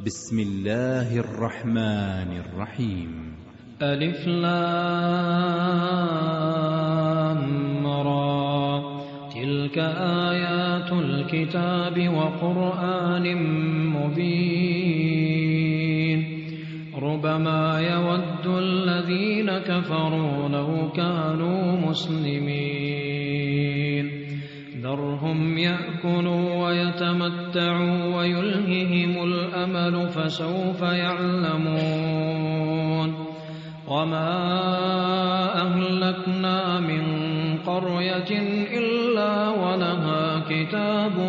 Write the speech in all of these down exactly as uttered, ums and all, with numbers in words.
بسم الله الرحمن الرحيم. ألف لام را، تلك آيات الكتاب وقرآن مبين. ربما يود الذين كفروا لو كانوا مسلمين. ذرهم يأكلوا ويتمتعوا ويلههم الأمل فسوف يعلمون. وما أهلكنا من قرية إلا ولها كتاب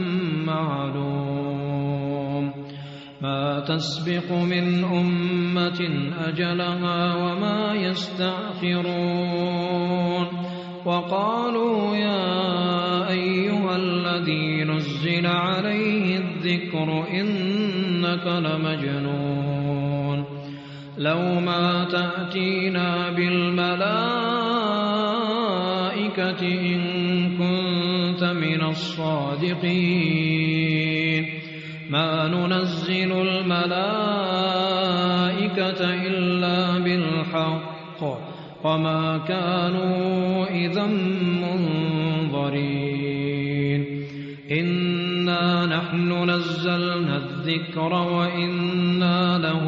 معلوم. ما تسبق من أمة أجلها وما يستأخرون. وقالوا يا أيها الذي نزل عليه الذكر إنك لمجنون. لو ما تأتينا بالملائكة إن كنت من الصادقين. ما ننزل الملائكة إلا بالحق وما كانوا إذا منظرين. إنا نحن نزلنا الذكر وإنا له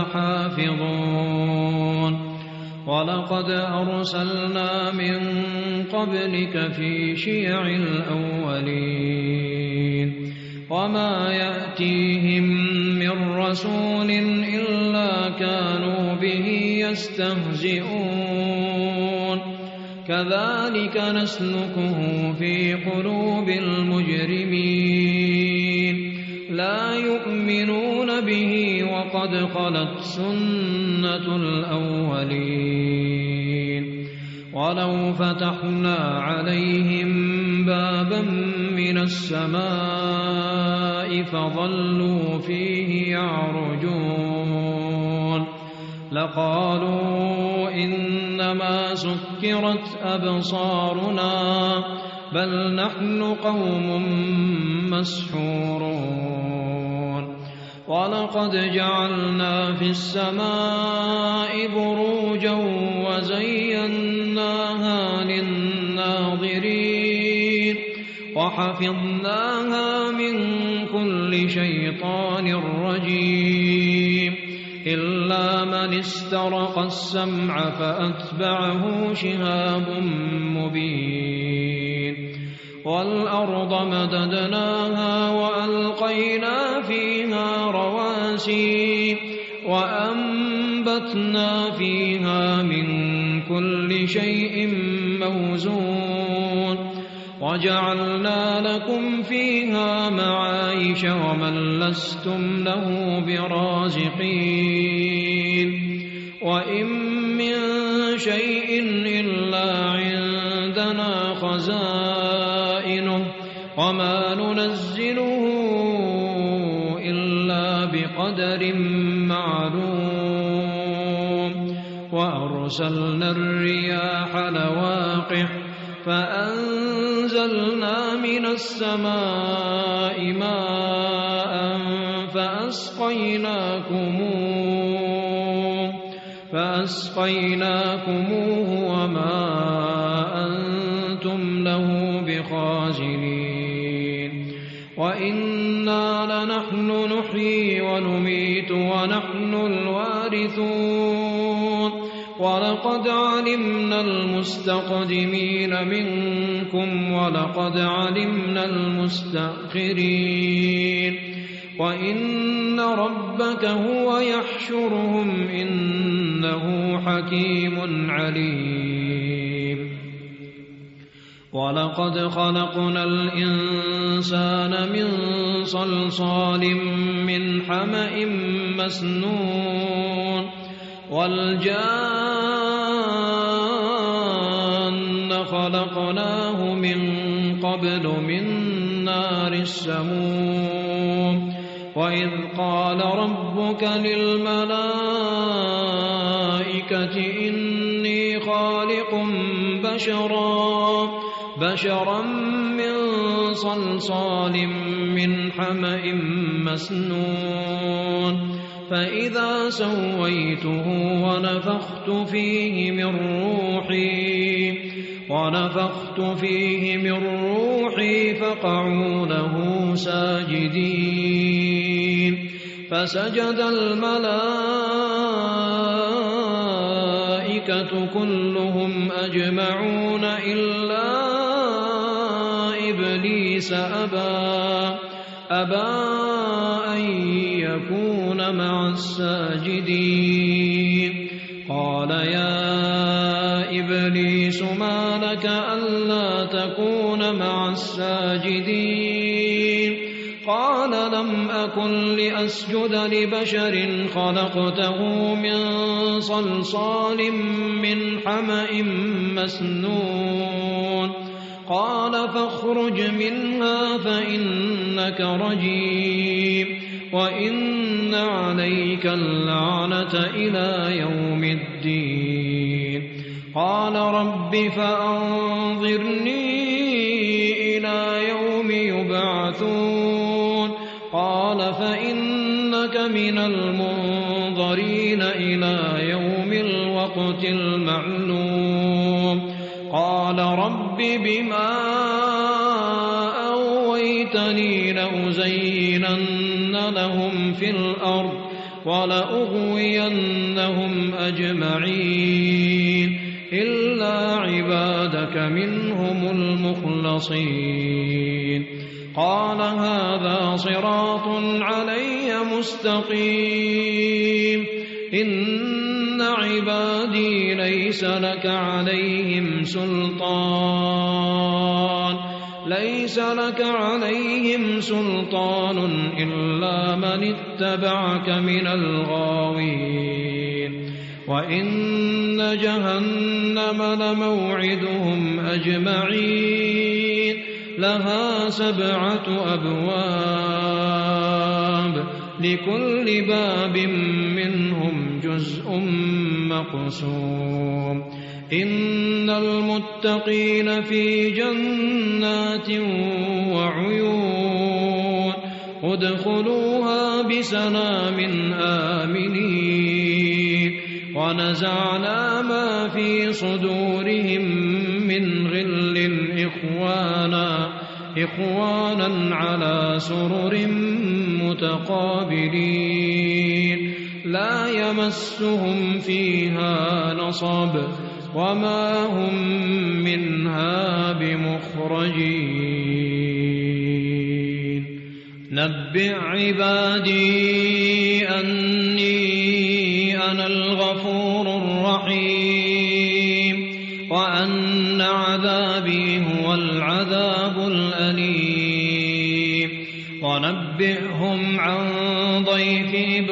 لحافظون. ولقد أرسلنا من قبلك في شيع الأولين. وما يأتيهم من رسول إلا كانوا به يستهزئون. كذلك نسلكه في قلوب المجرمين. لا يؤمنون به وقد خلت سنة الأولين. ولو فتحنا عليهم بابا من السماء فظلوا فيه يعرجون لقالوا إنما سكرت أبصارنا بل نحن قوم مسحورون. ولقد جعلنا في السماء بروجا وزيناها للناظرين وحفظناها من كل شيطان رجيم إلا من استرق السمع فأتبعه شهاب مبين. والأرض مددناها وألقينا فيها رواسي وأنبتنا فيها من كل شيء موزون وجعلنا لكم فيها معايش ومن لستم له برازقين. وإن من شيء إلا عندنا خزائنه وما ننزله إلا بقدر معلوم. وأرسلنا الرياح لواقح فأنزلنا من السماء ماء فأسقيناكموه فأسقيناكموه وما أنتم له بخازنين. وإنا لنحن نحيي ونميت ونحن الوارثون. ولقد علمنا المستقدمين منكم ولقد علمنا المستأخرين. وإن ربك هو يحشرهم إنه حكيم عليم. ولقد خلقنا الإنسان من صلصال من حمأ مسنون والجان خلقناه من قبل من نار السموم. وإذ قال ربك للملائكة إني خالق بشرا بشرا من صلصال من حمأ مسنون فإذا سويته ونفخت فيه من روحي ونفخت فيه من روحي فقعوا له ساجدين فسجد الملائكة كلهم أجمعون إلا إبليس أبى أبى أن يكون مع الساجدين قال يا إبليس ما لك ألا تكون مع الساجدين قال لم أكن لأسجد لبشر خلقته من صلصال من حمأ مسنون قال فاخرج منها فإنك رجيم وإن عليك اللعنة إلى يوم الدين قال رب فأنظرني إلى يوم يبعثون قال فإنك من المنظرين إلى يوم الوقت المعلوم قال رب بما أغويتني لأزينن لهم في الأرض ولأغوينهم أجمعين إلا عبادك منهم المخلصين قال هذا صراط علي مستقيم إن عبادي ليس لك عليهم سلطان ليس لك عليهم سلطان إلا من اتبعك من الغاوين وإن جهنم لموعدهم أجمعين لها سبعة أبواب لكل باب منهم جزء مقسوم إن المتقين في جنات وعيون ادخلوها بسلام آمنين ونزعنا ما في صدورهم من غل إخوانا إخوانا على سرر متقابلين لا يمسهم فيها نصب وما هم منها بمخرجين نبئ عبادي أني أنا الغفور الرحيم وأن عذابي هو العذاب الأليم ونبئهم عن ضيف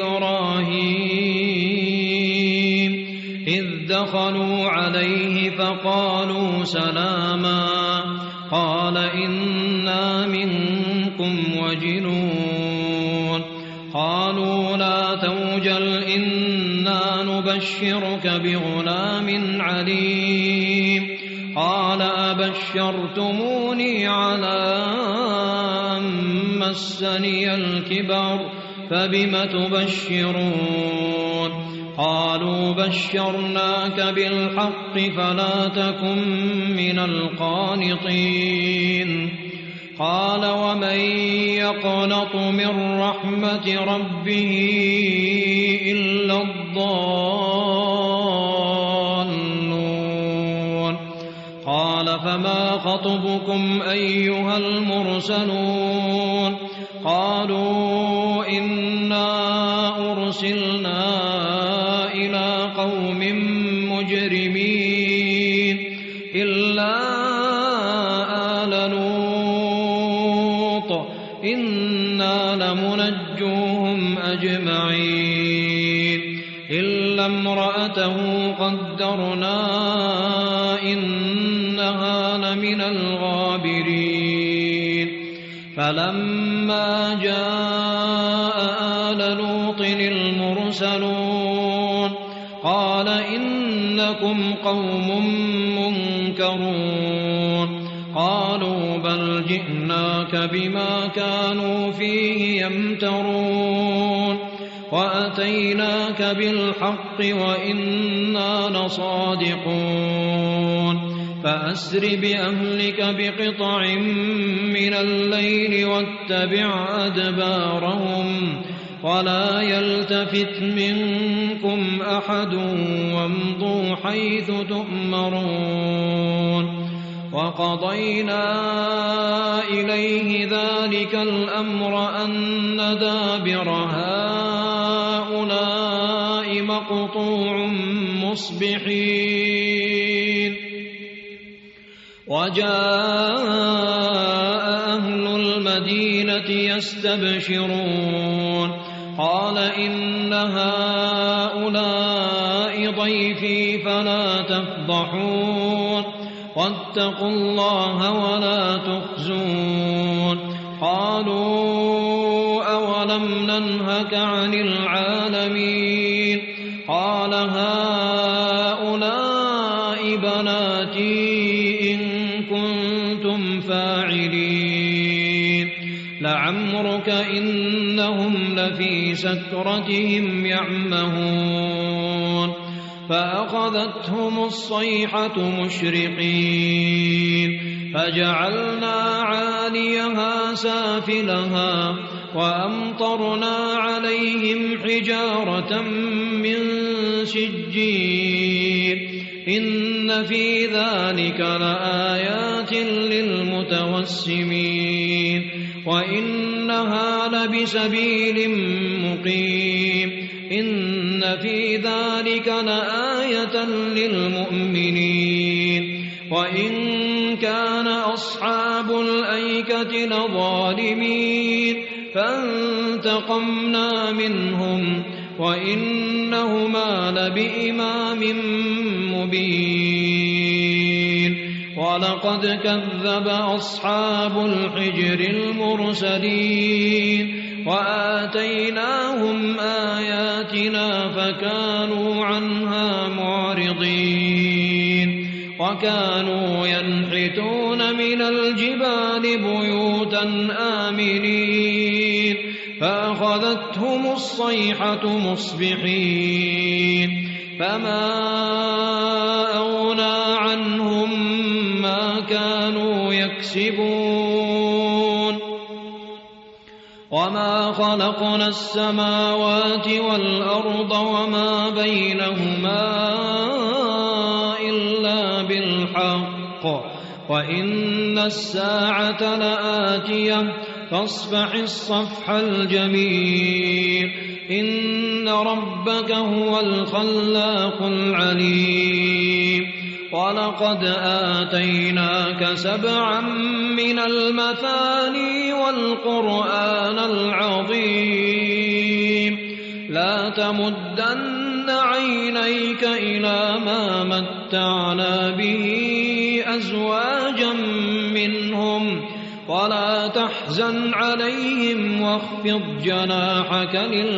إبراهيم إذ دخلوا عليه فقالوا سلاما قال إنا منكم وجلون قالوا لا توجل إنا نبشرك بغلام عليم قال أبشرتموني على أن مسني الكبر فبم تبشرون قالوا بشرناك بالحق فلا تكن من القانطين قال ومن يقنط من رحمة ربه إلا الضالون قال فما خطبكم أيها المرسلون قالوا إنا أرسلنا إلى قوم مجرمين إلا آل لوط إنا لمنجوهم أجمعين إلا امرأته قدرنا إنها لمن الغابرين فلما جاء آل لوط المرسلون قال إنكم قوم منكرون قالوا بل جئناك بما كانوا فيه يمترون وأتيناك بالحق وإنا لصادقون فأسر بأهلك بقطع من الليل واتبع أدبارهم ولا يلتفت منكم أحد وامضوا حيث تؤمرون وقضينا إليه ذلك الأمر أن دابر هؤلاء مقطوع مصبحين وجاء أهل المدينة يستبشرون قال إن هؤلاء ضيفي فلا تفضحون واتقوا الله ولا تخزون قالوا أولم ننهك عن العالمين قال هؤلاء بناتي إن كنتم فاعلين لعمرك إنهم لفي سكرتهم يعمهون فأخذتهم الصيحة مشرقين فجعلنا عاليها سافلها وأمطرنا عليهم حجارة من سجيل إن في ذلك لآيات للمتوسمين وإنها لبسبيل مقيم إن في ذلك لآية للمؤمنين وإن كان أصحاب الأيكة لظالمين فانتقمنا منهم وإنهما لبإمام مبين ولقد كذب أصحاب الحجر المرسلين وآتيناهم آياتنا فكانوا عنها معرضين وكانوا ينحتون من الجبال بيوتا آمنين فأخذتهم الصيحة مصبحين فما أغنى عنهم ما كانوا يكسبون وما خلقنا السماوات والأرض وما بينهما إلا بالحق وإن الساعة لآتية فاصفح الصفح الجميل إن ربك هو الخلاق العليم ولقد آتيناك سبعا من المثاني والقرآن العظيم لا تمدن عينيك إلى ما متعنا به أزواجا منهم ولا تحزن عليهم واخفض جناحك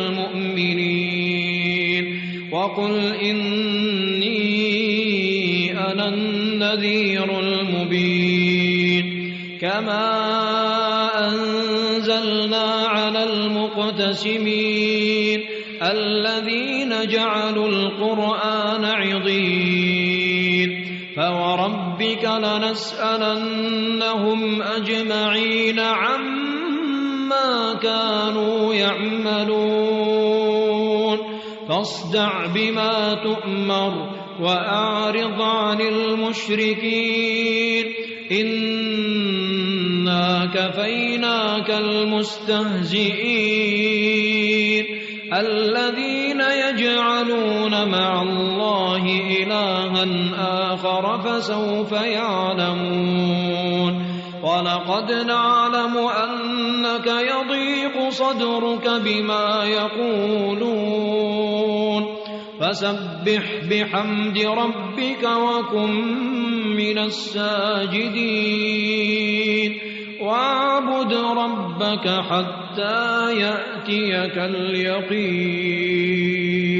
للمؤمنين وقل إني أنا النذير المبين كما أنزلنا على المقتسمين الذين جعلوا القرآن عضين فوربك لنسألنهم أجمعين عما كانوا يعملون فاصدع بما تؤمر وأعرض عن المشركين إنا كفيناك المستهزئين الذين يجعلون مع الله إلها آخر فسوف يعلمون ولقد نعلم أنك يضيق صدرك بما يقولون فسبح بحمد ربك وكن من الساجدين واعبد ربك حتى يأتيك اليقين.